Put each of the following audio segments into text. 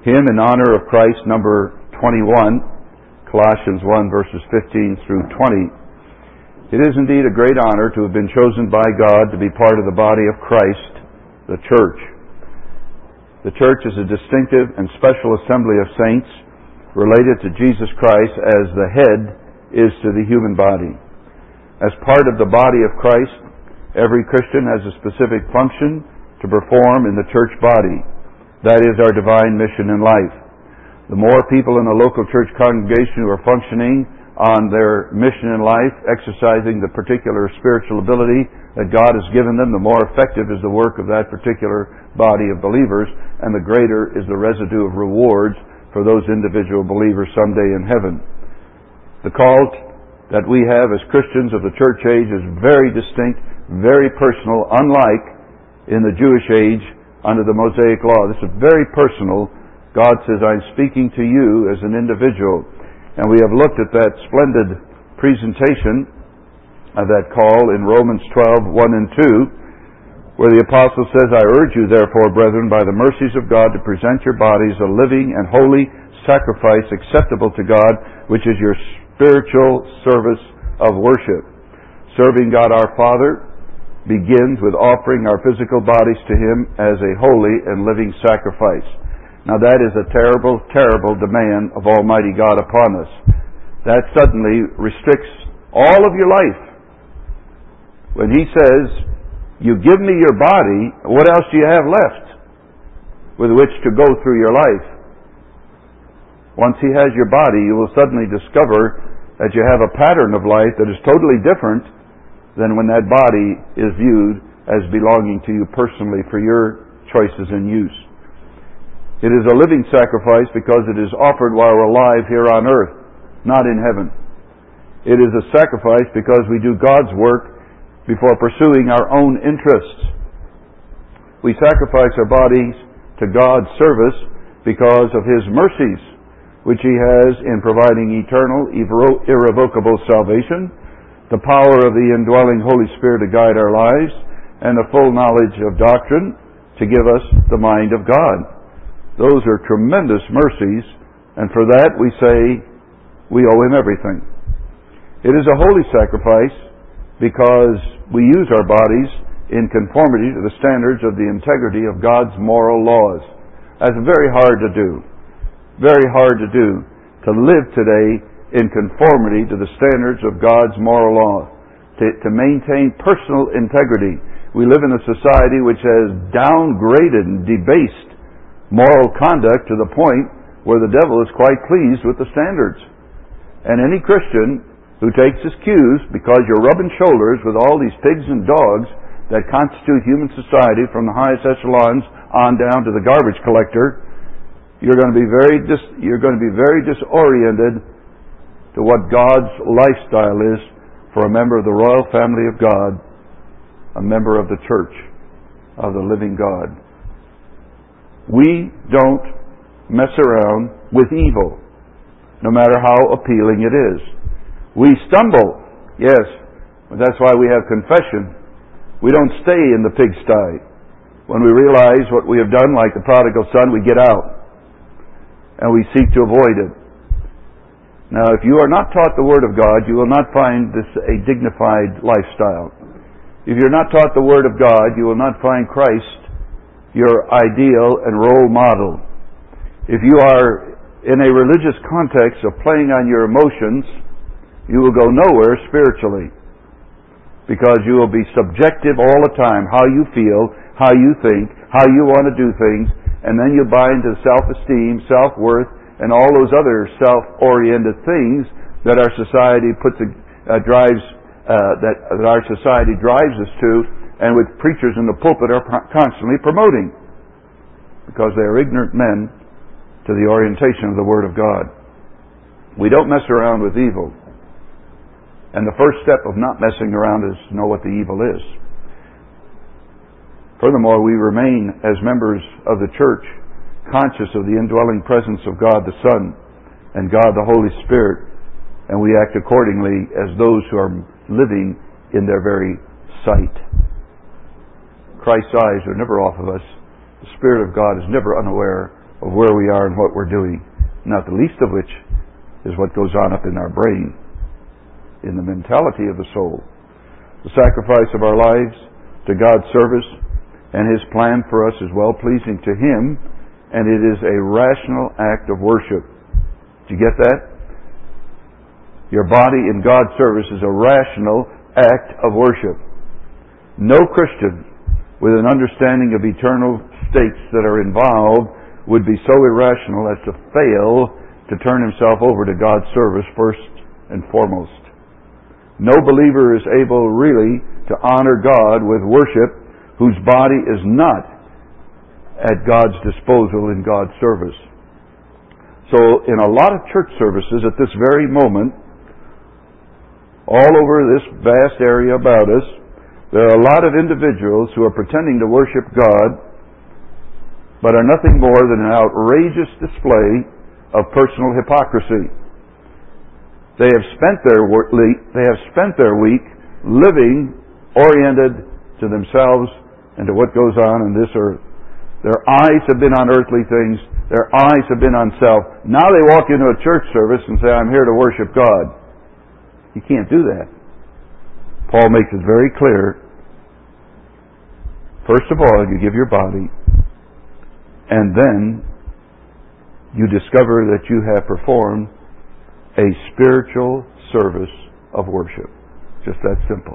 Hymn in honor of Christ, number 21, Colossians 1, verses 15 through 20. It is indeed a great honor to have been chosen by God to be part of the body of Christ, the church. The church is a distinctive and special assembly of saints related to Jesus Christ as the head is to the human body. As part of the body of Christ, every Christian has a specific function to perform in the church body. That is our divine mission in life. The more people in a local church congregation who are functioning on their mission in life, exercising the particular spiritual ability that God has given them, the more effective is the work of that particular body of believers, and the greater is the residue of rewards for those individual believers someday in heaven. The call that we have as Christians of the church age is very distinct, very personal, unlike in the Jewish age under the Mosaic Law. This is very personal. God says, I'm speaking to you as an individual. And we have looked at that splendid presentation of that call in Romans 12, 1 and 2, where the apostle says, I urge you therefore, brethren, by the mercies of God, to present your bodies a living and holy sacrifice acceptable to God, which is your spiritual service of worship. Serving God our Father begins with offering our physical bodies to Him as a holy and living sacrifice. Now that is a terrible, terrible demand of Almighty God upon us. That suddenly restricts all of your life. When He says, you give me your body, what else do you have left with which to go through your life? Once He has your body, you will suddenly discover that you have a pattern of life that is totally different than when that body is viewed as belonging to you personally for your choices and use. It is a living sacrifice because it is offered while we're alive here on earth, not in heaven. It is a sacrifice because we do God's work before pursuing our own interests. We sacrifice our bodies to God's service because of His mercies, which He has in providing eternal, irrevocable salvation, the power of the indwelling Holy Spirit to guide our lives, and the full knowledge of doctrine to give us the mind of God. Those are tremendous mercies, and for that we say we owe Him everything. It is a holy sacrifice because we use our bodies in conformity to the standards of the integrity of God's moral laws. That's very hard to do. Very hard to do. To live today in conformity to the standards of God's moral law, to maintain personal integrity. We live in a society which has downgraded and debased moral conduct to the point where the devil is quite pleased with the standards. And any Christian who takes his cues, because you're rubbing shoulders with all these pigs and dogs that constitute human society from the highest echelons on down to the garbage collector, you're going to be very disoriented to what God's lifestyle is for a member of the royal family of God, a member of the church of the living God. We don't mess around with evil, no matter how appealing it is. We stumble, yes, but that's why we have confession. We don't stay in the pigsty. When we realize what we have done, like the prodigal son, we get out, and we seek to avoid it. Now, if you are not taught the Word of God, you will not find this a dignified lifestyle. If you're not taught the Word of God, you will not find Christ your ideal and role model. If you are in a religious context of playing on your emotions, you will go nowhere spiritually, because you will be subjective all the time, how you feel, how you think, how you want to do things, and then you buy into self-esteem, self-worth, and all those other self-oriented things that our society drives us to, and which preachers in the pulpit are constantly promoting, because they are ignorant men to the orientation of the Word of God. We don't mess around with evil, and the first step of not messing around is to know what the evil is. Furthermore, we remain as members of the church conscious of the indwelling presence of God the Son and God the Holy Spirit, and we act accordingly as those who are living in their very sight. Christ's eyes are never off of us. The Spirit of God is never unaware of where we are and what we're doing, not the least of which is what goes on up in our brain, in the mentality of the soul. The sacrifice of our lives to God's service and His plan for us is well-pleasing to Him, and it is a rational act of worship. Did you get that? Your body in God's service is a rational act of worship. No Christian with an understanding of eternal states that are involved would be so irrational as to fail to turn himself over to God's service first and foremost. No believer is able really to honor God with worship whose body is not at God's disposal in God's service. So in a lot of church services at this very moment, all over this vast area about us, there are a lot of individuals who are pretending to worship God, but are nothing more than an outrageous display of personal hypocrisy. They have spent their week living oriented to themselves and to what goes on in this earth. Their eyes have been on earthly things. Their eyes have been on self. Now they walk into a church service and say, I'm here to worship God. You can't do that. Paul makes it very clear. First of all, you give your body, and then you discover that you have performed a spiritual service of worship. Just that simple.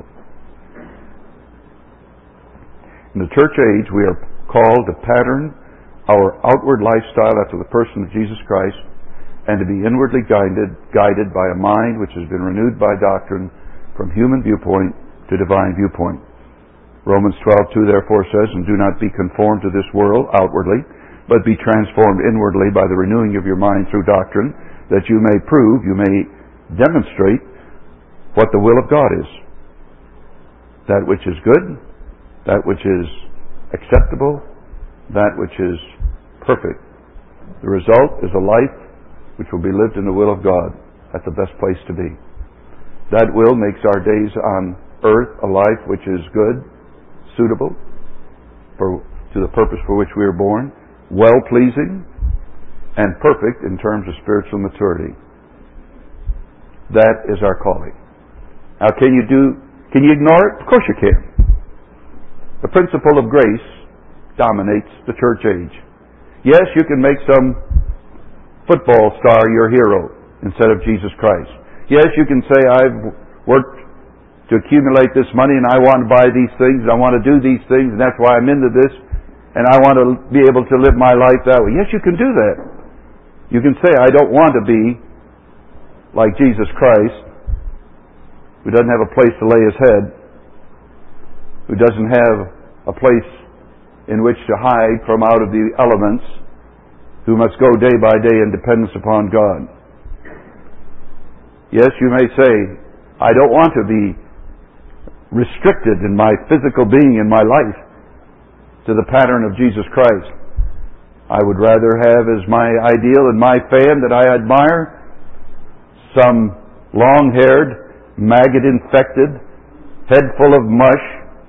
In the church age, we are called to pattern our outward lifestyle after the person of Jesus Christ, and to be inwardly guided by a mind which has been renewed by doctrine from human viewpoint to divine viewpoint. Romans 12:2 therefore says, and do not be conformed to this world outwardly, but be transformed inwardly by the renewing of your mind through doctrine, that you may prove, you may demonstrate what the will of God is. That which is good, that which is acceptable, that which is perfect. The result is a life which will be lived in the will of God. That's the best place to be. That will makes our days on earth a life which is good, suitable to the purpose for which we are born, well-pleasing, and perfect in terms of spiritual maturity. That is our calling. Now, can you ignore it? Of course you can. The principle of grace dominates the church age. Yes, you can make some football star your hero instead of Jesus Christ. Yes, you can say, I've worked to accumulate this money and I want to buy these things and I want to do these things and that's why I'm into this and I want to be able to live my life that way. Yes, you can do that. You can say, I don't want to be like Jesus Christ, who doesn't have a place to lay his head, who doesn't have a place in which to hide from out of the elements, who must go day by day in dependence upon God. Yes, you may say, I don't want to be restricted in my physical being in my life to the pattern of Jesus Christ. I would rather have as my ideal and my fan that I admire some long-haired, maggot-infected, head full of mush,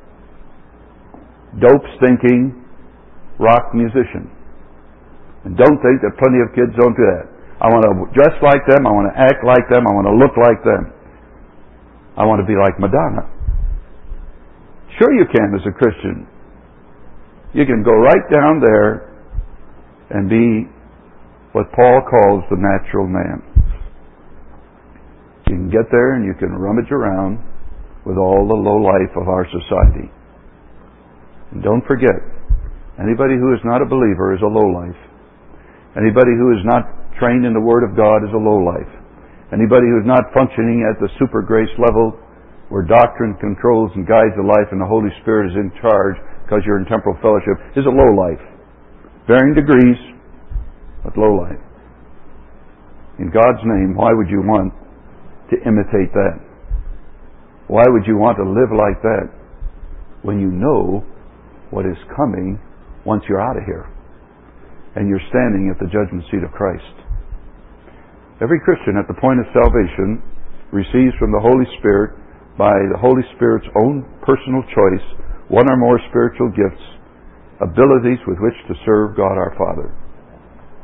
dope-stinking rock musician. And don't think that plenty of kids don't do that. I want to dress like them. I want to act like them. I want to look like them. I want to be like Madonna. Sure you can as a Christian. You can go right down there and be what Paul calls the natural man. You can get there and you can rummage around with all the low life of our society. And don't forget, anybody who is not a believer is a low life. Anybody who is not trained in the Word of God is a low life. Anybody who is not functioning at the super grace level where doctrine controls and guides the life and the Holy Spirit is in charge because you're in temporal fellowship is a low life. Varying degrees, but low life. In God's name, why would you want to imitate that? Why would you want to live like that when you know what is coming once you're out of here and you're standing at the judgment seat of Christ? Every Christian at the point of salvation receives from the Holy Spirit, by the Holy Spirit's own personal choice, one or more spiritual gifts, abilities with which to serve God our Father.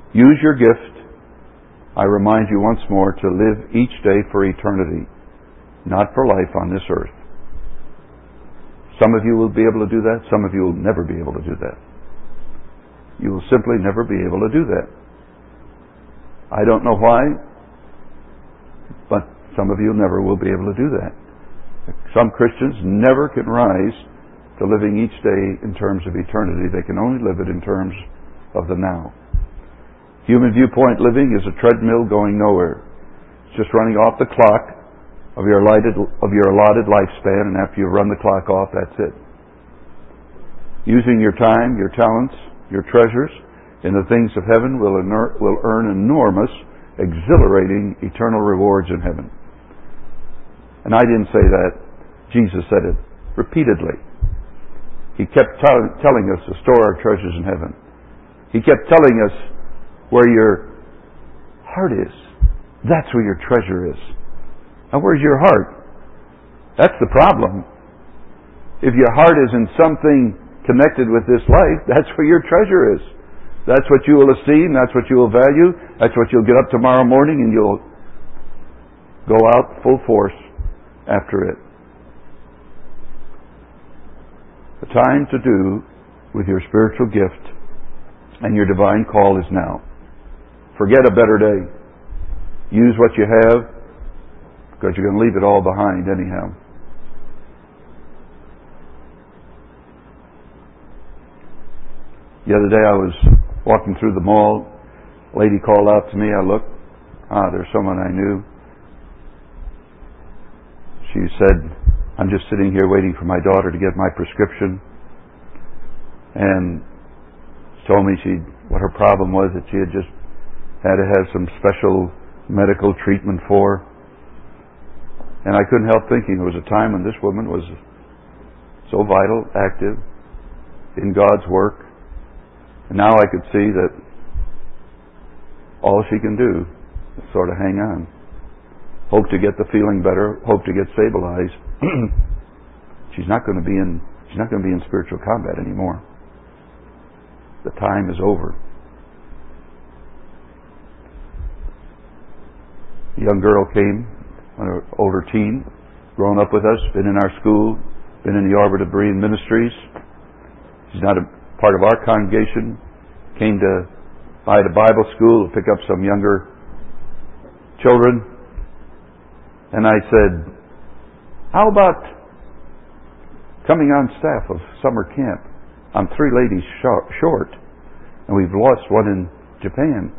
Use your gift, I remind you once more, to live each day for eternity, not for life on this earth. Some of you will be able to do that. Some of you will never be able to do that. You will simply never be able to do that. I don't know why, but some of you never will be able to do that. Some Christians never can rise to living each day in terms of eternity. They can only live it in terms of the now. Human viewpoint living is a treadmill going nowhere. It's just running off the clock of your allotted lifespan, and after you've run the clock off, that's it. Using your time, your talents, your treasures in the things of heaven will earn enormous, exhilarating, eternal rewards in heaven. And I didn't say that. Jesus said it repeatedly. He kept telling us to store our treasures in heaven. He kept telling us where your heart is. That's where your treasure is. Now, where's your heart? That's the problem. If your heart is in something connected with this life, that's where your treasure is. That's what you will esteem. That's what you will value. That's what you'll get up tomorrow morning and you'll go out full force after it. The time to do with your spiritual gift and your divine call is now. Forget a better day. Use what you have, because you're going to leave it all behind anyhow. The other day I was walking through the mall. A lady called out to me. I looked. There's someone I knew. She said, I'm just sitting here waiting for my daughter to get my prescription. And told me what her problem was, that she had just had to have some special medical treatment for. And I couldn't help thinking there was a time when this woman was so vital, active, in God's work. And now I could see that all she can do is sort of hang on. Hope to get the feeling better, hope to get stabilized. She's not going to be in spiritual combat anymore. The time is over. A young girl came, an older teen, grown up with us, been in our school, been in the Arbor of Berean Ministries. She's not a part of our congregation. Came by the Bible school to pick up some younger children. And I said, how about coming on staff of summer camp? I'm 3 ladies short, and we've lost one in Japan.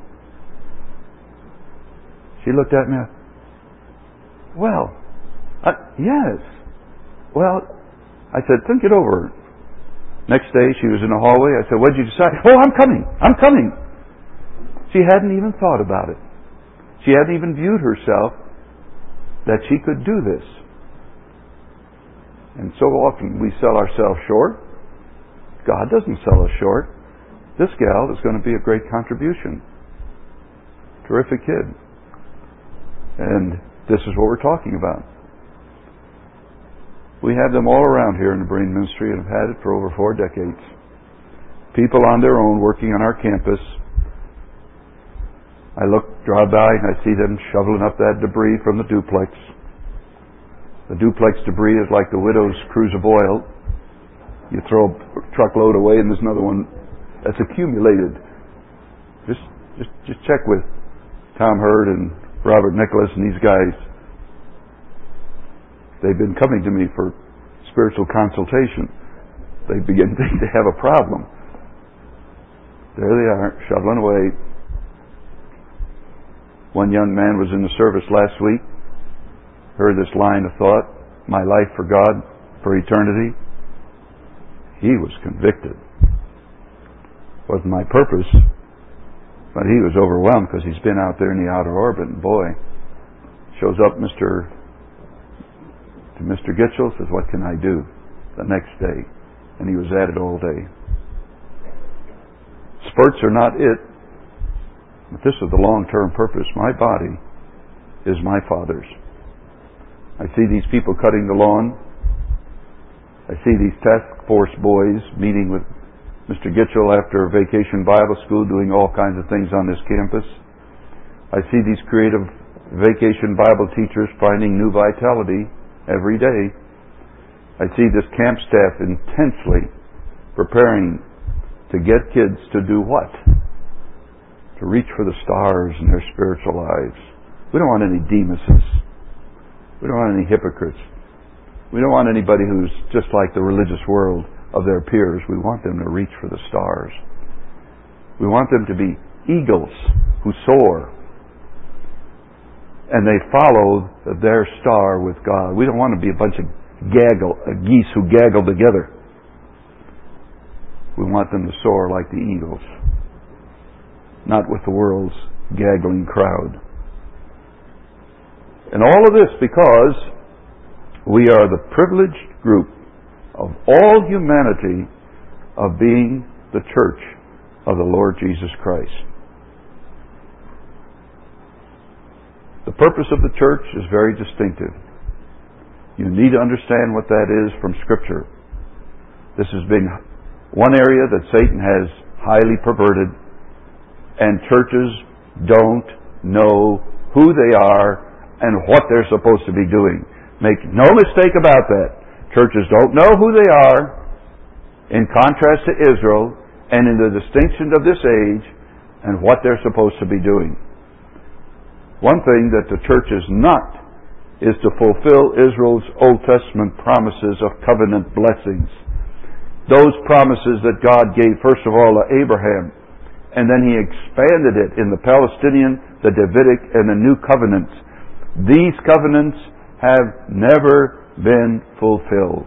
She looked at me. Well, yes. Well, I said, think it over. Next day, she was in the hallway. I said, what did you decide? Oh, I'm coming. She hadn't even thought about it. She hadn't even viewed herself that she could do this. And so often we sell ourselves short. God doesn't sell us short. This gal is going to be a great contribution. Terrific kid. And this is what we're talking about. We have them all around here in the Berean Ministry and have had it for over 4 decades. People on their own working on our campus. I drive by and I see them shoveling up that debris from the duplex. The duplex debris is like the widow's cruse of oil. You throw a truckload away and there's another one that's accumulated. Just check with Tom Hurd and Robert Nicholas and these guys. They've been coming to me for spiritual consultation. They begin to have a problem. There they are, shoveling away. One young man was in the service last week, heard this line of thought, my life for God, for eternity. He was convicted. Wasn't my purpose, but he was overwhelmed because he's been out there in the outer orbit, and boy, shows up Mr. Gitchell, says, what can I do? The next day. And he was at it all day. Spurts are not it, but this is the long-term purpose. My body is my Father's. I see these people cutting the lawn. I see these task force boys meeting with Mr. Mr. Gitchell, after Vacation Bible School, doing all kinds of things on this campus. I see these creative Vacation Bible teachers finding new vitality every day. I see this camp staff intensely preparing to get kids to do what? To reach for the stars in their spiritual lives. We don't want any Demuses. We don't want any hypocrites. We don't want anybody who's just like the religious world of their peers. We want them to reach for the stars. We want them to be eagles who soar, and they follow their star with God. We don't want to be a bunch of geese who gaggle together. We want them to soar like the eagles, not with the world's gaggling crowd. And all of this because we are the privileged group of all humanity of being the church of the Lord Jesus Christ. The purpose of the church is very distinctive. You need to understand what that is from Scripture. This has been one area that Satan has highly perverted, and churches don't know who they are and what they're supposed to be doing. Make no mistake about that. Churches don't know who they are, in contrast to Israel, and in the distinction of this age, and what they're supposed to be doing. One thing that the church is not is to fulfill Israel's Old Testament promises of covenant blessings. Those promises that God gave, first of all, to Abraham, and then He expanded it in the Palestinian, the Davidic, and the New Covenants. These covenants have never been fulfilled.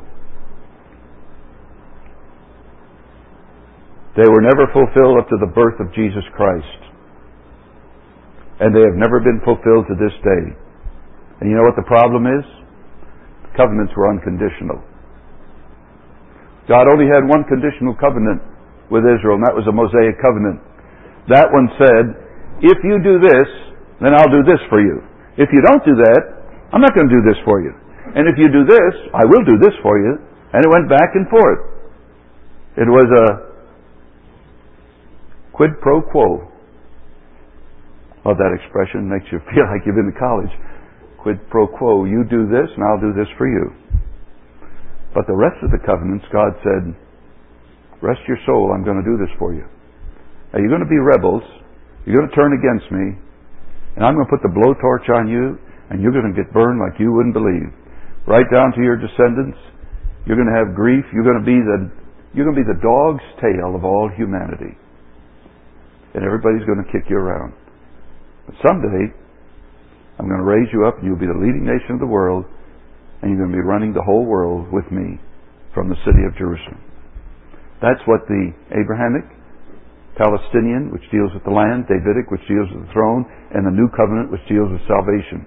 They were never fulfilled up to the birth of Jesus Christ. And they have never been fulfilled to this day. And you know what the problem is? The covenants were unconditional. God only had one conditional covenant with Israel, and that was a Mosaic covenant. That one said, if you do this, then I'll do this for you. If you don't do that, I'm not going to do this for you. And if you do this, I will do this for you. And it went back and forth. It was a quid pro quo. Oh, that expression makes you feel like you've been to college. Quid pro quo. You do this and I'll do this for you. But the rest of the covenants, God said, rest your soul, I'm going to do this for you. Now you're going to be rebels. You're going to turn against me. And I'm going to put the blowtorch on you, and you're going to get burned like you wouldn't believe. Right down to your descendants. You're going to have grief. You're going to be the dog's tail of all humanity. And everybody's going to kick you around. But someday, I'm going to raise you up, and you'll be the leading nation of the world, and you're going to be running the whole world with me from the city of Jerusalem. That's what the Abrahamic, Palestinian, which deals with the land, Davidic, which deals with the throne, and the New Covenant, which deals with salvation.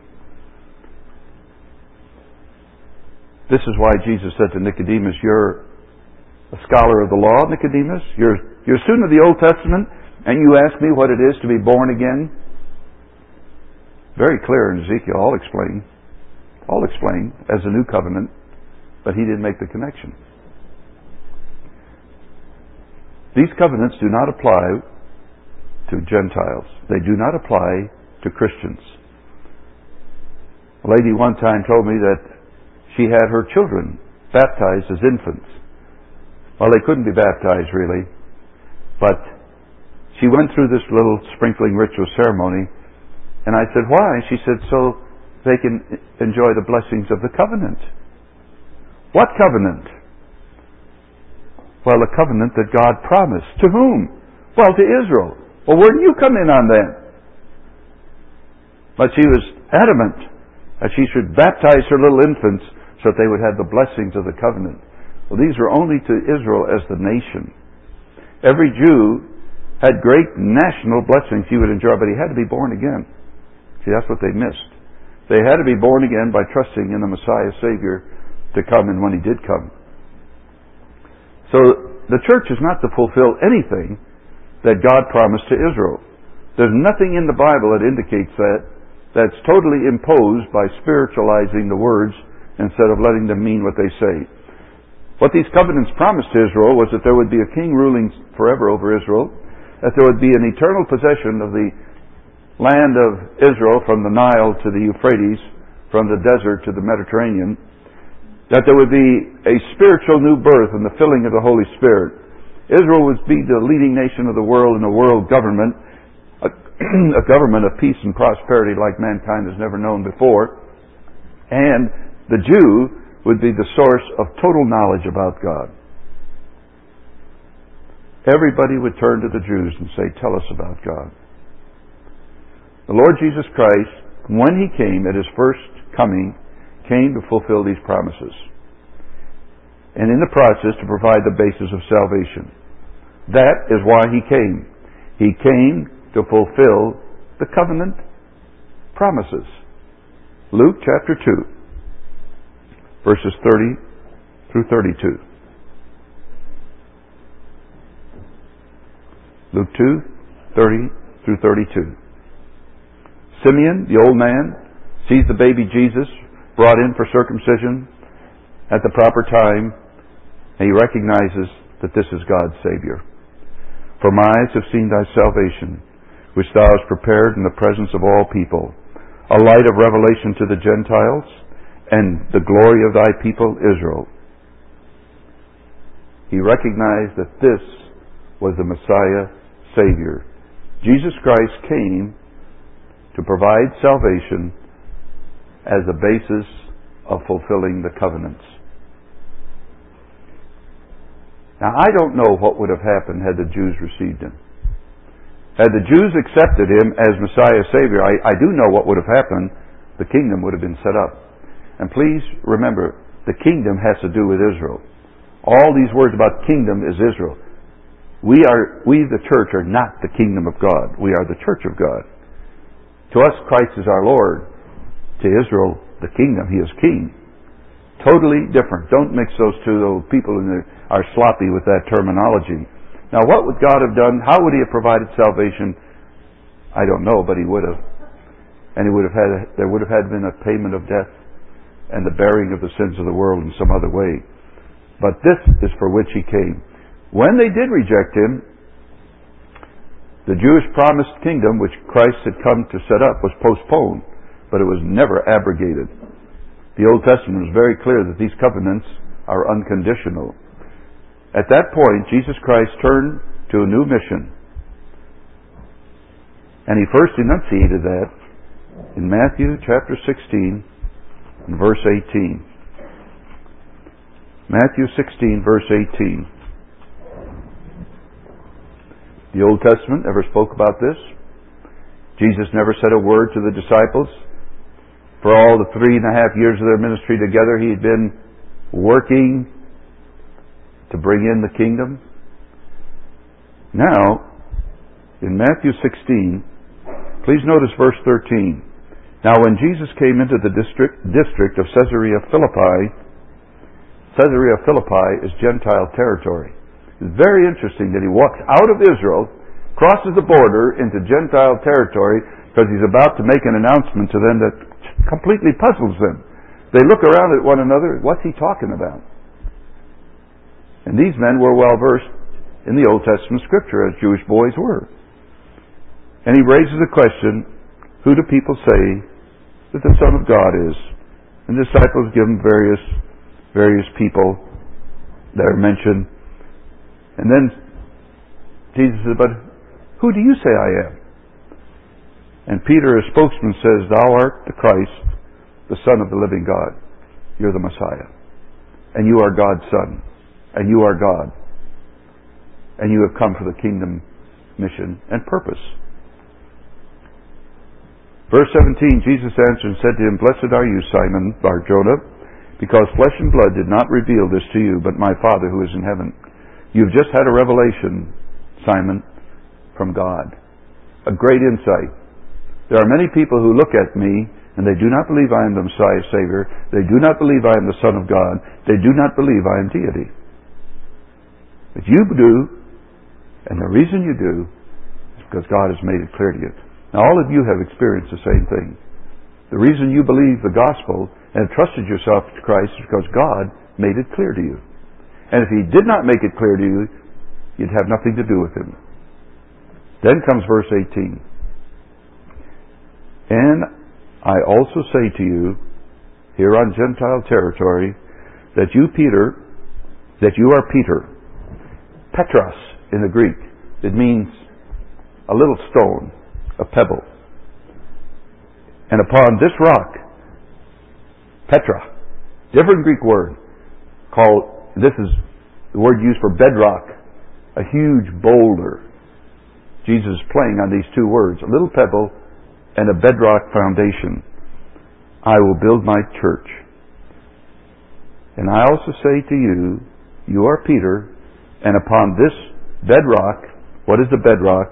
This is why Jesus said to Nicodemus, you're a scholar of the law, Nicodemus. You're a student of the Old Testament, and you ask me what it is to be born again? Very clear in Ezekiel. I'll explain as a new covenant, but he didn't make the connection. These covenants do not apply to Gentiles. They do not apply to Christians. A lady one time told me that she had her children baptized as infants. Well, they couldn't be baptized really, but she went through this little sprinkling ritual ceremony, and I said, why? She said, so they can enjoy the blessings of the covenant. What covenant? Well, the covenant that God promised. To whom? Well, to Israel. Well, where do you come in on that? But she was adamant that she should baptize her little infants so that they would have the blessings of the covenant. Well, these were only to Israel as the nation. Every Jew had great national blessings he would enjoy, but he had to be born again. See, that's what they missed. They had to be born again by trusting in the Messiah Savior to come, and when he did come. So the church is not to fulfill anything that God promised to Israel. There's nothing in the Bible that indicates that's totally imposed by spiritualizing the words instead of letting them mean what they say. What these covenants promised to Israel was that there would be a king ruling forever over Israel, that there would be an eternal possession of the land of Israel from the Nile to the Euphrates, from the desert to the Mediterranean, that there would be a spiritual new birth and the filling of the Holy Spirit. Israel would be the leading nation of the world in a world government, a government of peace and prosperity like mankind has never known before. And the Jew would be the source of total knowledge about God. Everybody would turn to the Jews and say, "Tell us about God." The Lord Jesus Christ, when He came at His first coming, came to fulfill these promises. And in the process to provide the basis of salvation. That is why He came. He came to fulfill the covenant promises. Luke chapter 2, verses 30 through 32. Luke 2, 30 through 32. Simeon, the old man, sees the baby Jesus brought in for circumcision at the proper time, and he recognizes that this is God's Savior. "For my eyes have seen thy salvation, which thou hast prepared in the presence of all people, a light of revelation to the Gentiles, and the glory of thy people Israel." He recognized that this was the Messiah Savior. Jesus Christ came to provide salvation as a basis of fulfilling the covenants. Now, I don't know what would have happened had the Jews received Him. Had the Jews accepted Him as Messiah Savior, I do know what would have happened. The kingdom would have been set up. And please remember, the kingdom has to do with Israel. All these words about kingdom is Israel. We, the church, are not the kingdom of God. We are the church of God. To us, Christ is our Lord. To Israel, the kingdom, He is king. Totally different. Don't mix those two. Those people are sloppy with that terminology. Now, what would God have done? How would He have provided salvation? I don't know, but He would have. And there would have been a payment of death and the bearing of the sins of the world in some other way. But this is for which He came. When they did reject Him, the Jewish promised kingdom, which Christ had come to set up, was postponed, but it was never abrogated. The Old Testament is very clear that these covenants are unconditional. At that point, Jesus Christ turned to a new mission. And He first enunciated that in Matthew chapter 16 and verse 18. Matthew 16, verse 18. The Old Testament never spoke about this. Jesus never said a word to the disciples. For all the 3.5 years of their ministry together, He had been working to bring in the kingdom. Now, in Matthew 16, please notice verse 13. "Now when Jesus came into the district of Caesarea Philippi is Gentile territory. It's very interesting that He walks out of Israel, crosses the border into Gentile territory, because He's about to make an announcement to them that completely puzzles them. They look around at one another, what's He talking about? And these men were well versed in the Old Testament Scripture, as Jewish boys were. And He raises a question, who do people say that the Son of God is? And the disciples give Him various people that are mentioned. And then Jesus says, "But who do you say I am?" And Peter, as spokesman, says, "Thou art the Christ, the Son of the living God. You're the Messiah. And you are God's Son. And you are God. And you have come for the kingdom mission and purpose." Verse 17, Jesus answered and said to him, "Blessed are you, Simon Bar-Jonah, because flesh and blood did not reveal this to you, but my Father who is in heaven. You've just had a revelation, Simon, from God. A great insight. There are many people who look at me and they do not believe I am the Messiah Savior. They do not believe I am the Son of God. They do not believe I am deity. But you do, and the reason you do is because God has made it clear to you." Now all of you have experienced the same thing. The reason you believe the gospel and have trusted yourself to Christ is because God made it clear to you. And if He did not make it clear to you, you'd have nothing to do with Him. Then comes verse 18. And I also say to you, here on Gentile territory, that you are Peter. Petros in the Greek. It means a little stone, a pebble. And upon this rock, Petra, different Greek word, this is the word used for bedrock, a huge boulder. Jesus is playing on these two words, a little pebble and a bedrock foundation. I will build my church. And I also say to you, you are Peter, and upon this bedrock, what is the bedrock?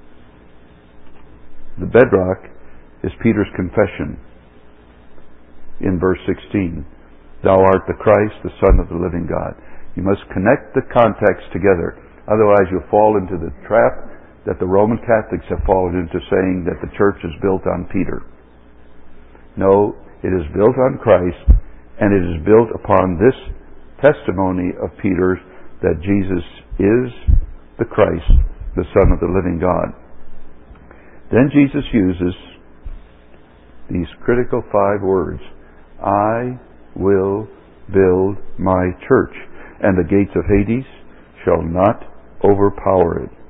The bedrock is Peter's confession in verse 16. Thou art the Christ, the Son of the living God. You must connect the context together. Otherwise you'll fall into the trap that the Roman Catholics have fallen into, saying that the church is built on Peter. No, it is built on Christ, and it is built upon this testimony of Peter's that Jesus is the Christ, the Son of the living God. Then Jesus uses these critical 5 words. I will build my church, and the gates of Hades shall not overpower it.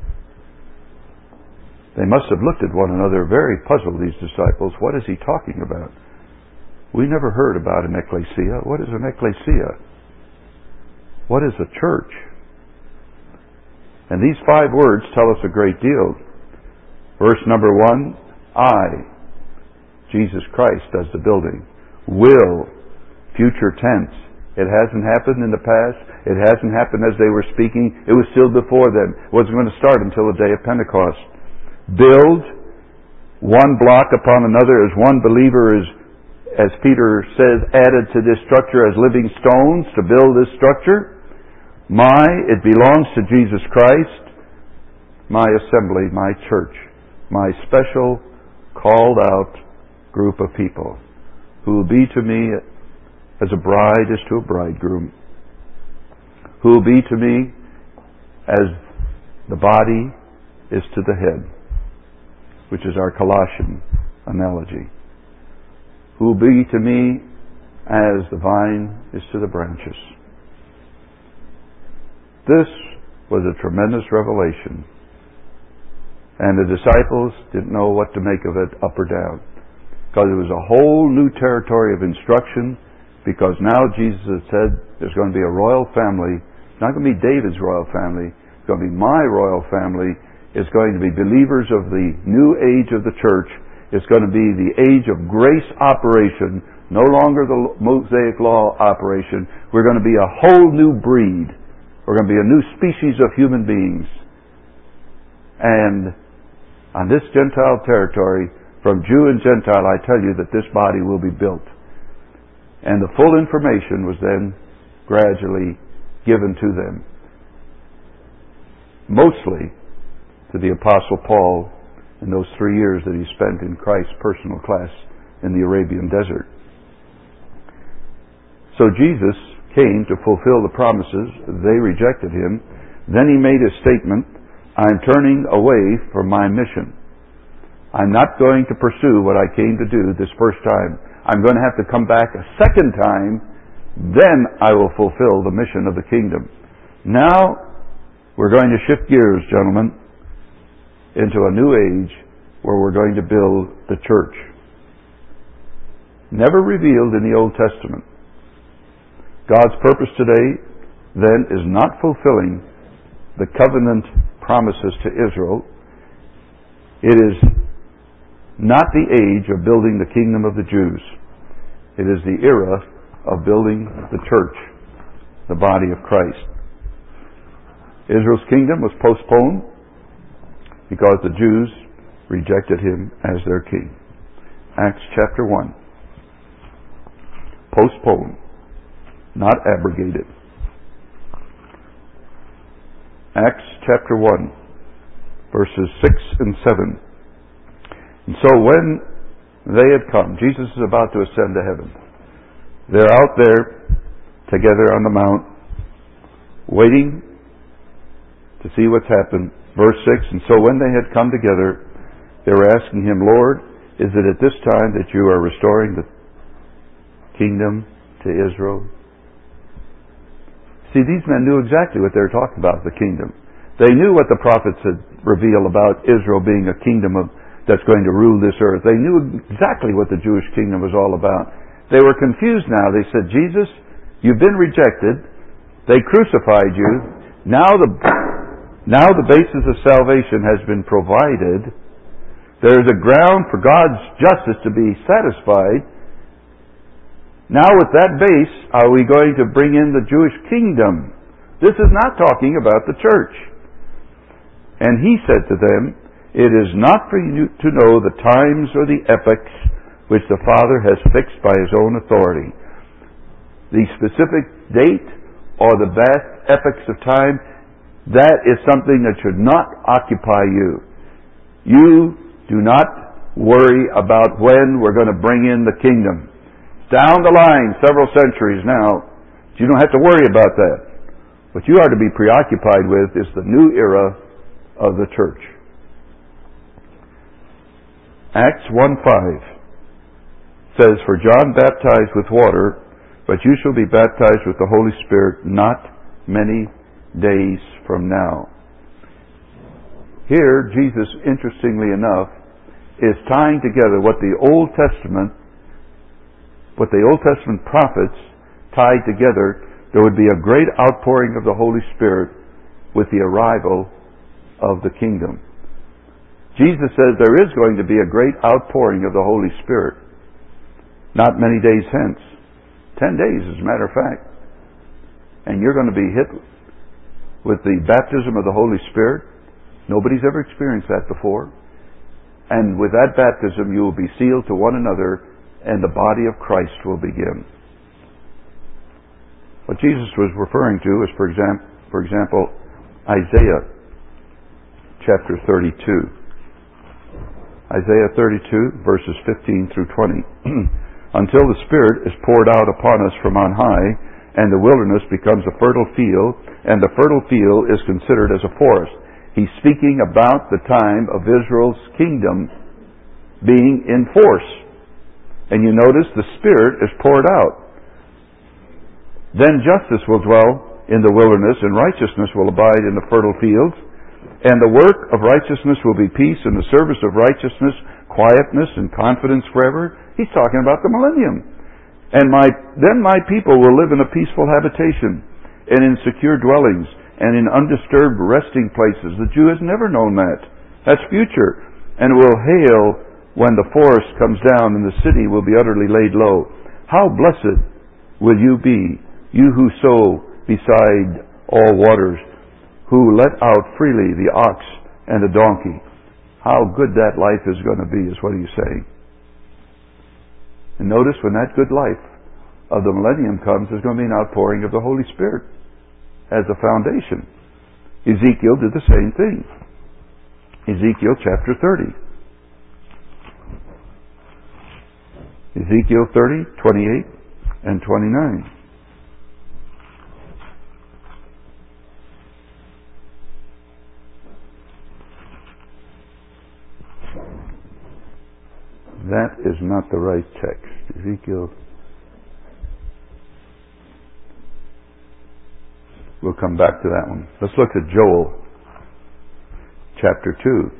They must have looked at one another very puzzled, these disciples. What is he talking about? We never heard about an ecclesia. What is an ecclesia? What is a church? And these 5 words tell us a great deal. Verse number 1, I, Jesus Christ, does the building. Will, future tense. It hasn't happened in the past. It hasn't happened as they were speaking. It was still before them. It wasn't going to start until the day of Pentecost. Build, one block upon another, as one believer is, as Peter says, added to this structure as living stones to build this structure. It belongs to Jesus Christ, my assembly, my church, my special called out group of people who will be to me as a bride is to a bridegroom, who will be to me as the body is to the head, which is our Colossian analogy, who will be to me as the vine is to the branches. This was a tremendous revelation, and the disciples didn't know what to make of it, up or down, because it was a whole new territory of instruction, because now Jesus had said there's going to be a royal family. It's not going to be David's royal family. It's going to be my royal family. It's going to be believers of the new age of the church. It's going to be the age of grace operation, no longer the Mosaic law operation. We're going to be a whole new breed. We're going to be a new species of human beings. And on this Gentile territory, from Jew and Gentile, I tell you that this body will be built. And the full information was then gradually given to them. Mostly to the Apostle Paul in those 3 years that he spent in Christ's personal class in the Arabian desert. So Jesus came to fulfill the promises. They rejected him. Then he made a statement, I'm turning away from my mission. I'm not going to pursue what I came to do this first time. I'm going to have to come back a second time. Then I will fulfill the mission of the kingdom. Now we're going to shift gears, gentlemen, into a new age where we're going to build the church. Never revealed in the Old Testament. God's purpose today, then, is not fulfilling the covenant promises to Israel. It is not the age of building the kingdom of the Jews. It is the era of building the church, the body of Christ. Israel's kingdom was postponed because the Jews rejected him as their king. Acts chapter 1. Postponed, not abrogated. Acts chapter 1, verses 6 and 7. And so when they had come, Jesus is about to ascend to heaven. They're out there together on the mount. waiting to see what's happened. Verse 6, and so when they had come together, they were asking him, Lord, is it at this time that you are restoring the kingdom to Israel? See, these men knew exactly what they were talking about, the kingdom. They knew what the prophets had revealed about Israel being a kingdom that's going to rule this earth. They knew exactly what the Jewish kingdom was all about. They were confused now. They said, Jesus, you've been rejected. They crucified you. Now the basis of salvation has been provided. There is a ground for God's justice to be satisfied. Now with that base, are we going to bring in the Jewish kingdom? This is not talking about the church. And he said to them, it is not for you to know the times or the epochs which the Father has fixed by his own authority. The specific date or the vast epochs of time, that is something that should not occupy you. You do not worry about when we're going to bring in the kingdom. Down the line, several centuries now, you don't have to worry about that. What you are to be preoccupied with is the new era of the church. Acts 1:5 says, for John baptized with water, but you shall be baptized with the Holy Spirit not many days from now. Here, Jesus, interestingly enough, is tying together what the Old Testament prophets tied together. There would be a great outpouring of the Holy Spirit with the arrival of the kingdom. Jesus says there is going to be a great outpouring of the Holy Spirit. Not many days hence. 10 days, as a matter of fact. And you're going to be hit with the baptism of the Holy Spirit. Nobody's ever experienced that before. And with that baptism, you will be sealed to one another, and the body of Christ will begin. What Jesus was referring to is, for example, Isaiah chapter 32. Isaiah 32, verses 15 through 20. Until the Spirit is poured out upon us from on high, and the wilderness becomes a fertile field, and the fertile field is considered as a forest. He's speaking about the time of Israel's kingdom being in force. And you notice the Spirit is poured out. Then justice will dwell in the wilderness, and righteousness will abide in the fertile fields. And the work of righteousness will be peace, and the service of righteousness, quietness and confidence forever. He's talking about the millennium. And then my people will live in a peaceful habitation, and in secure dwellings, and in undisturbed resting places. The Jew has never known that. That's future. And will hail when the forest comes down, and the city will be utterly laid low. How blessed will you be, you who sow beside all waters, who let out freely the ox and the donkey. How good that life is going to be is what he's saying. And notice when that good life of the millennium comes, there's going to be an outpouring of the Holy Spirit as a foundation. Ezekiel did the same thing. Ezekiel chapter 30. Ezekiel 30, 28 and 29. That is not the right text. Ezekiel. We'll come back to that one. Let's look at Joel chapter 2.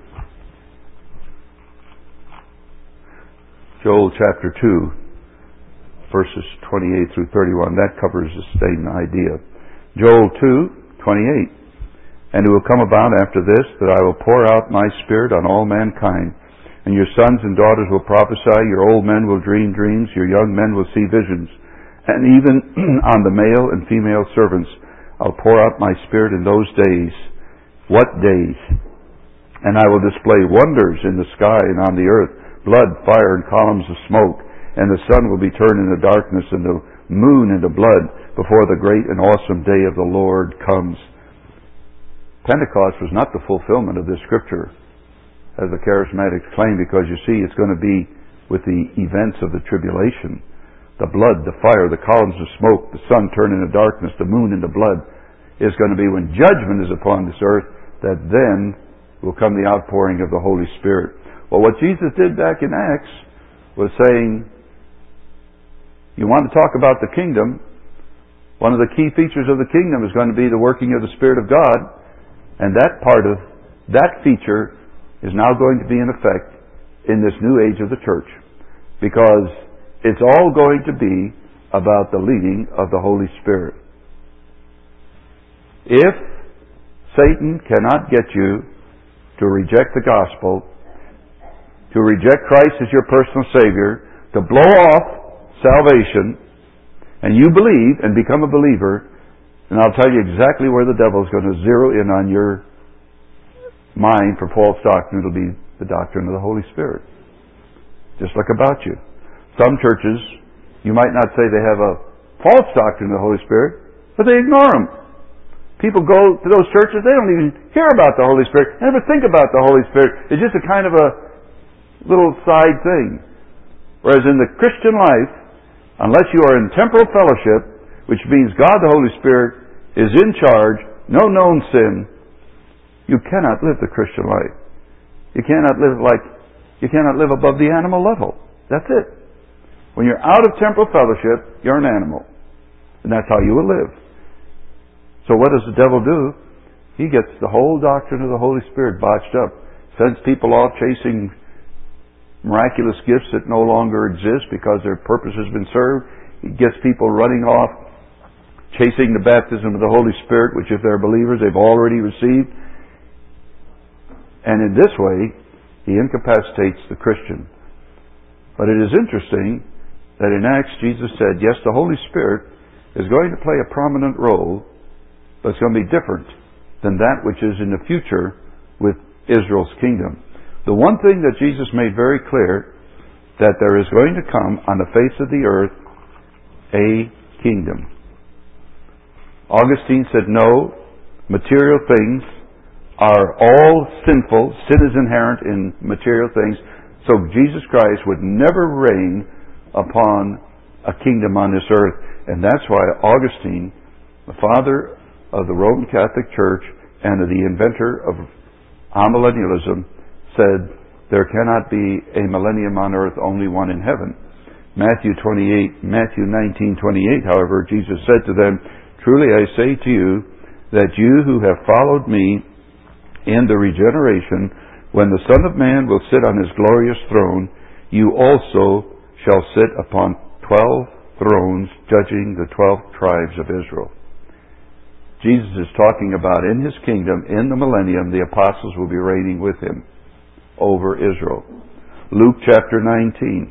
Joel chapter 2, verses 28 through 31. That covers the same idea. Joel 2, 28. And it will come about after this that I will pour out my Spirit on all mankind. And your sons and daughters will prophesy, your old men will dream dreams, your young men will see visions. And even on the male and female servants I'll pour out my Spirit in those days. What days? And I will display wonders in the sky and on the earth, blood, fire, and columns of smoke. And the sun will be turned into darkness and the moon into blood before the great and awesome day of the Lord comes. Pentecost was not the fulfillment of this scripture, as the charismatics claim, because you see, it's going to be with the events of the tribulation. The blood, the fire, the columns of smoke, the sun turned into darkness, the moon into blood. is going to be when judgment is upon this earth, that then will come the outpouring of the Holy Spirit. Well, what Jesus did back in Acts was saying, you want to talk about the kingdom, one of the key features of the kingdom is going to be the working of the Spirit of God, and that part of that feature is now going to be in effect in this new age of the church, because it's all going to be about the leading of the Holy Spirit. If Satan cannot get you to reject the gospel, to reject Christ as your personal Savior, to blow off salvation, and you believe and become a believer, and I'll tell you exactly where the devil is going to zero in on your mind for false doctrine. It'll be the doctrine of the Holy Spirit. Just look about you. Some churches, you might not say they have a false doctrine of the Holy Spirit, but they ignore them. People go to those churches, they don't even hear about the Holy Spirit, never think about the Holy Spirit. It's just a kind of a little side thing. Whereas in the Christian life, unless you are in temporal fellowship, which means God the Holy Spirit is in charge, no known sin, you cannot live the Christian life. You cannot live above the animal level. That's it. When you're out of temporal fellowship, you're an animal. And that's how you will live. So what does the devil do? He gets the whole doctrine of the Holy Spirit botched up. Sends people off chasing miraculous gifts that no longer exist because their purpose has been served. He gets people running off chasing the baptism of the Holy Spirit, which if they're believers, they've already received. And in this way, he incapacitates the Christian. But it is interesting that in Acts, Jesus said, yes, the Holy Spirit is going to play a prominent role, but it's going to be different than that which is in the future with Israel's kingdom. The one thing that Jesus made very clear, that there is going to come on the face of the earth a kingdom. Augustine said, no, material things are all sinful. Sin is inherent in material things. So Jesus Christ would never reign upon a kingdom on this earth. And that's why Augustine, the father of the Roman Catholic Church and the inventor of amillennialism, said there cannot be a millennium on earth, only one in heaven. Matthew 19:28, however, Jesus said to them, truly I say to you, that you who have followed me in the regeneration, when the Son of Man will sit on his glorious throne, you also shall sit upon 12 thrones, judging the 12 tribes of Israel. Jesus is talking about in his kingdom, in the millennium, the apostles will be reigning with him over Israel. Luke chapter 19.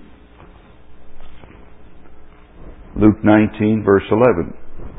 Luke 19, verse 11.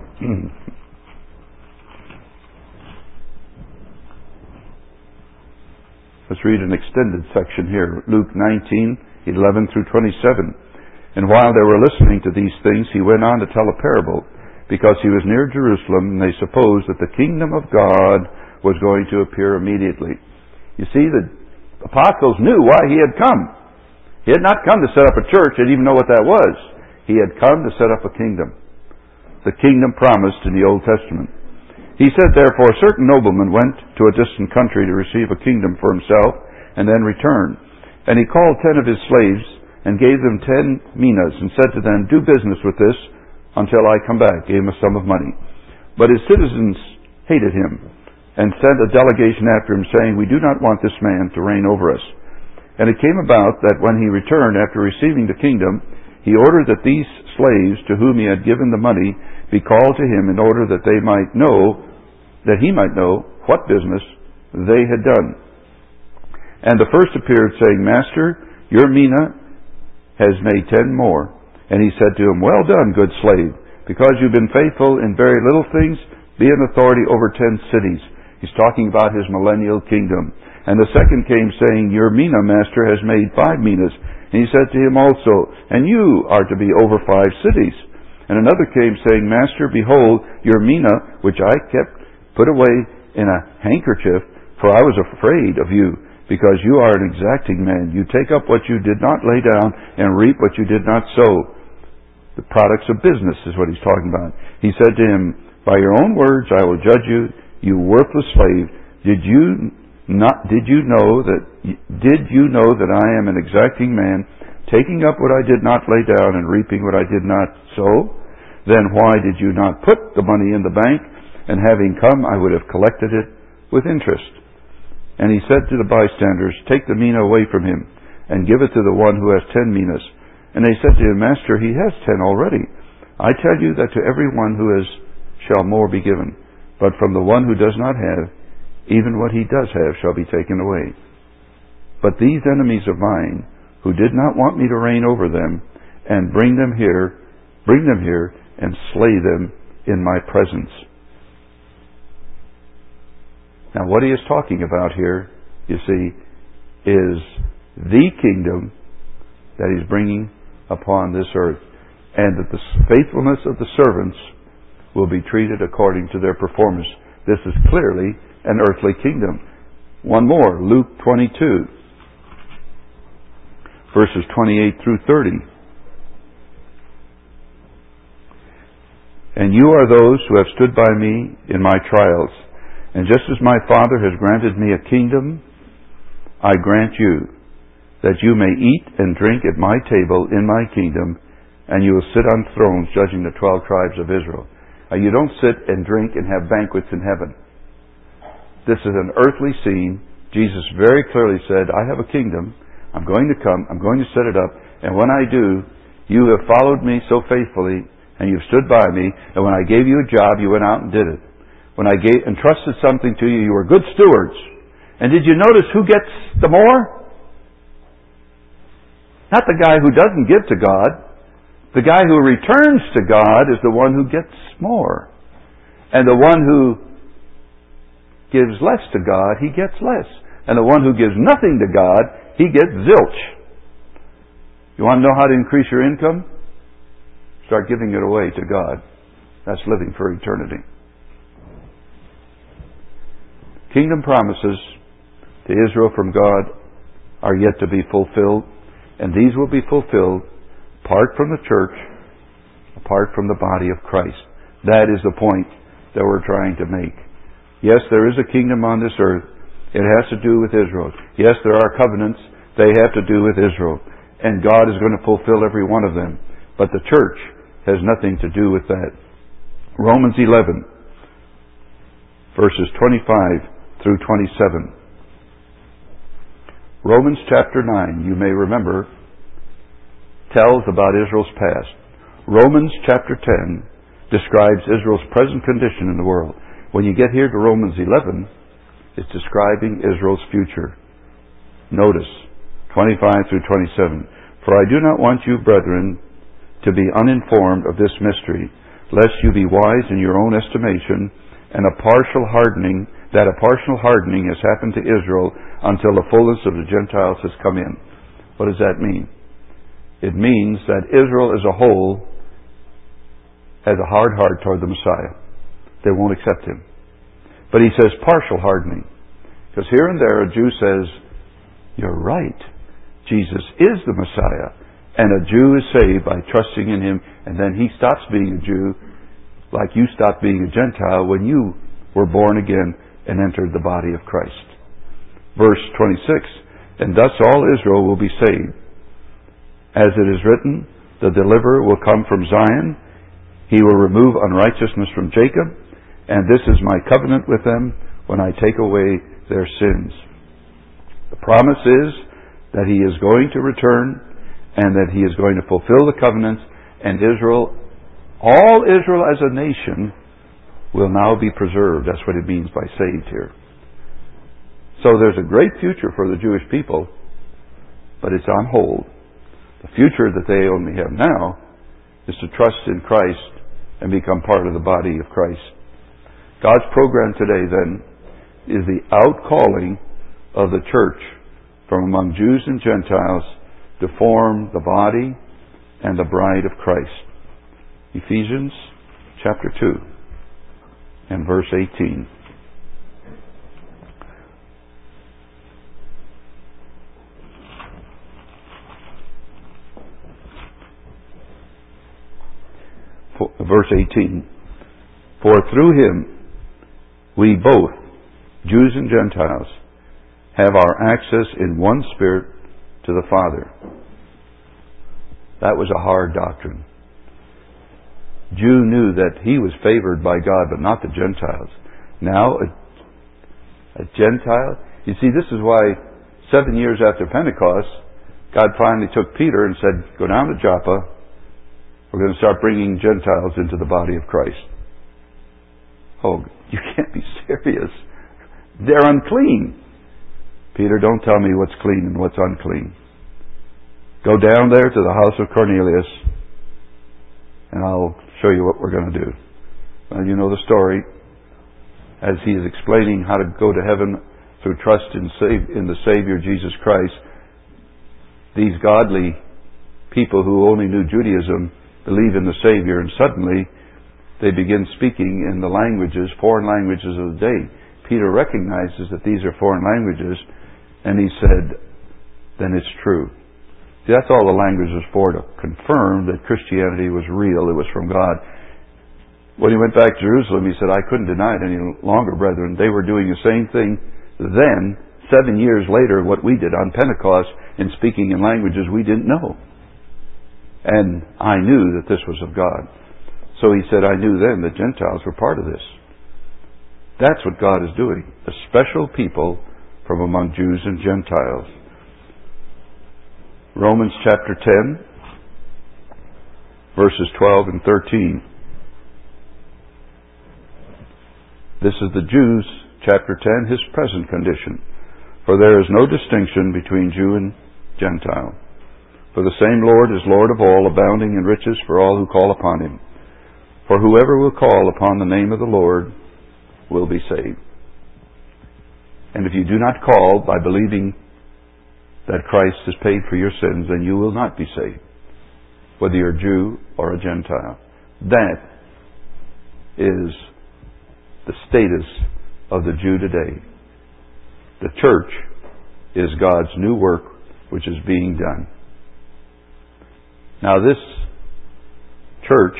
Let's read an extended section here. Luke 19, 11 through 27. And while they were listening to these things, he went on to tell a parable, because he was near Jerusalem, and they supposed that the kingdom of God was going to appear immediately. You see, the apostles knew why he had come. He had not come to set up a church. They didn't even know what that was. He had come to set up a kingdom. The kingdom promised in the Old Testament. He said, therefore, a certain nobleman went to a distant country to receive a kingdom for himself, and then returned. And he called 10 of his slaves, and gave them 10 minas, and said to them, do business with this until I come back. Gave him a sum of money. But his citizens hated him, and sent a delegation after him, saying, we do not want this man to reign over us. And it came about that when he returned after receiving the kingdom, he ordered that these slaves to whom he had given the money be called to him, in order that he might know what business they had done. And the first appeared, saying, Master, your mina has made 10 more. And he said to him, well done, good slave, because you've been faithful in very little things, be in authority over 10 cities. He's talking about his millennial kingdom. And the second came, saying, your mina, master, has made 5 minas. And he said to him also, and you are to be over 5 cities. And another came, saying, Master, behold, your mina, which I kept put away in a handkerchief, for I was afraid of you, because you are an exacting man. You take up what you did not lay down, and reap what you did not sow. The products of business is what he's talking about. He said to him, By your own words I will judge you, you worthless slave. Did you know that I am an exacting man, taking up what I did not lay down and reaping what I did not sow? Then why did you not put the money in the bank, and having come I would have collected it with interest? And he said to the bystanders, Take the mina away from him, and give it to the one who has 10 minas. And they said to him, Master, he has 10 already. I tell you that to every one who has shall more be given, but from the one who does not have, even what he does have shall be taken away. But these enemies of mine, who did not want me to reign over them, and bring them here, and slay them in my presence. Now what he is talking about here, you see, is the kingdom that he's bringing upon this earth, and that the faithfulness of the servants will be treated according to their performance. This is clearly an earthly kingdom. One more, Luke 22, verses 28 through 30. And you are those who have stood by me in my trials. And just as my Father has granted me a kingdom, I grant you, that you may eat and drink at my table in my kingdom, and you will sit on thrones judging the 12 tribes of Israel. You don't sit and drink and have banquets in heaven. This is an earthly scene. Jesus very clearly said, I have a kingdom. I'm going to come. I'm going to set it up. And when I do, you have followed me so faithfully, and you've stood by me. And when I gave you a job, you went out and did it. When I entrusted something to you, you were good stewards. And did you notice who gets the more? Not the guy who doesn't give to God. The guy who returns to God is the one who gets more. And the one who gives less to God, he gets less. And the one who gives nothing to God, he gets zilch. You want to know how to increase your income? Start giving it away to God. That's living for eternity. Kingdom promises to Israel from God are yet to be fulfilled, and these will be fulfilled apart from the church, apart from the body of Christ. That is the point that we're trying to make. Yes, there is a kingdom on this earth. It has to do with Israel. Yes, there are covenants. They have to do with Israel. And God is going to fulfill every one of them. But the church has nothing to do with that. Romans 11, verses 25 through 27. Romans chapter 9, you may remember, tells about Israel's past. Romans chapter 10 describes Israel's present condition in the world. When you get here to Romans 11, it's describing Israel's future. Notice, 25 through 27. For I do not want you, brethren, to be uninformed of this mystery, lest you be wise in your own estimation, and a partial hardening has happened to Israel until the fullness of the Gentiles has come in. What does that mean? It means that Israel as a whole has a hard heart toward the Messiah. They won't accept him. But he says partial hardening. Because here and there a Jew says, you're right. Jesus is the Messiah. And a Jew is saved by trusting in him, and then he stops being a Jew like you stopped being a Gentile when you were born again and entered the body of Christ. Verse 26, and thus all Israel will be saved. As it is written, the deliverer will come from Zion. He will remove unrighteousness from Jacob. And this is my covenant with them when I take away their sins. The promise is that he is going to return and that he is going to fulfill the covenants, and Israel, all Israel as a nation, will now be preserved. That's what it means by saved here. So there's a great future for the Jewish people, but it's on hold. The future that they only have now is to trust in Christ and become part of the body of Christ. God's program today, then, is the outcalling of the church from among Jews and Gentiles to form the body and the bride of Christ. Ephesians chapter 2 and verse 18. Verse 18. For through him we both, Jews and Gentiles, have our access in one Spirit to the Father. That was a hard doctrine. Jew knew that he was favored by God, but not the Gentiles. Now, a Gentile? You see, this is why 7 years after Pentecost, God finally took Peter and said, go down to Joppa. We're going to start bringing Gentiles into the body of Christ. Oh, you can't be serious. They're unclean. Peter, don't tell me what's clean and what's unclean. Go down there to the house of Cornelius, and I'll show you what we're going to do. Well, you know the story. As he is explaining how to go to heaven through trust in the Savior Jesus Christ, these godly people who only knew Judaism believe in the Savior, and suddenly they begin speaking in the languages, foreign languages of the day. Peter recognizes that these are foreign languages, and he said, then it's true. See, that's all the language was for, to confirm that Christianity was real, it was from God. When he went back to Jerusalem, he said, I couldn't deny it any longer, brethren. They were doing the same thing then, 7 years later, what we did on Pentecost, in speaking in languages we didn't know. And I knew that this was of God. So he said, I knew then that Gentiles were part of this. That's what God is doing. A special people from among Jews and Gentiles. Romans chapter 10, verses 12 and 13. This is the Jews, chapter 10, his present condition. For there is no distinction between Jew and Gentile. For the same Lord is Lord of all, abounding in riches for all who call upon him. For whoever will call upon the name of the Lord will be saved. And if you do not call by believing that Christ has paid for your sins, then you will not be saved, whether you're a Jew or a Gentile. That is the status of the Jew today. The church is God's new work which is being done. Now this church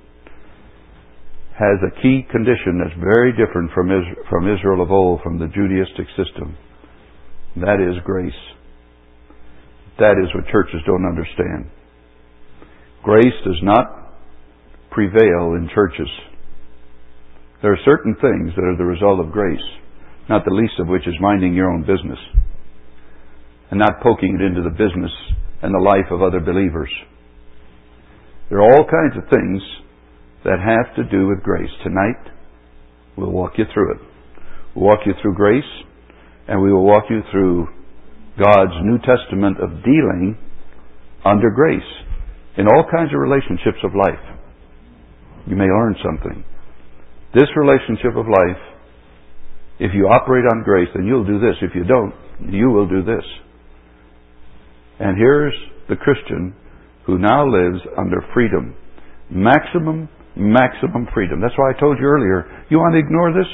has a key condition that's very different from Israel of old, from the Judaistic system. That is grace. That is what churches don't understand. Grace does not prevail in churches. There are certain things that are the result of grace, not the least of which is minding your own business and not poking it into the business and the life of other believers. There are all kinds of things that have to do with grace. Tonight, we'll walk you through it. We'll walk you through grace, and we will walk you through God's New Testament of dealing under grace in all kinds of relationships of life. You may learn something. This relationship of life, if you operate on grace, then you'll do this. If you don't, you will do this. And here's the Christian who now lives under freedom. Maximum freedom. That's why I told you earlier, you want to ignore this?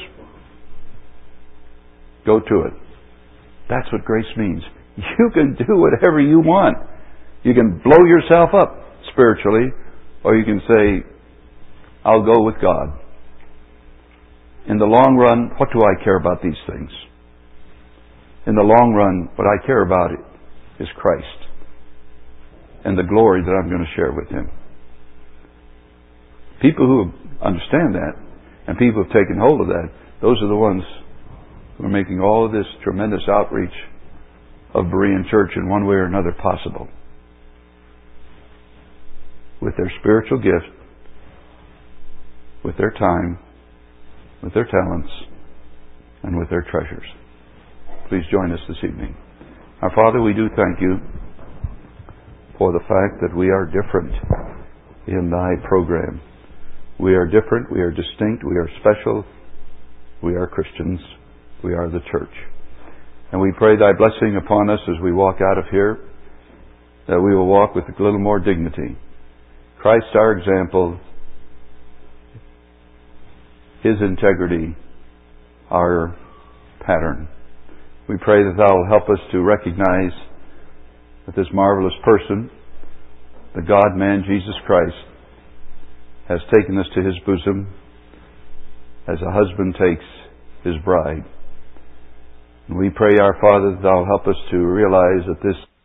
Go to it. That's what grace means. You can do whatever you want. You can blow yourself up spiritually, or you can say, I'll go with God. In the long run, what do I care about these things? In the long run, what I care about is Christ and the glory that I'm going to share with Him. People who understand that, and people who have taken hold of that, those are the ones who are making all of this tremendous outreach of Berean Church in one way or another possible. With their spiritual gift, with their time, with their talents, and with their treasures. Please join us this evening. Our Father, we do thank you for the fact that we are different in Thy program. We are different, we are distinct, we are special, we are Christians, we are the church. And we pray Thy blessing upon us as we walk out of here, that we will walk with a little more dignity. Christ our example, His integrity our pattern. We pray that Thou will help us to recognize that this marvelous person, the God-man Jesus Christ, has taken us to His bosom as a husband takes his bride. And we pray, our Father, that Thou help us to realize that this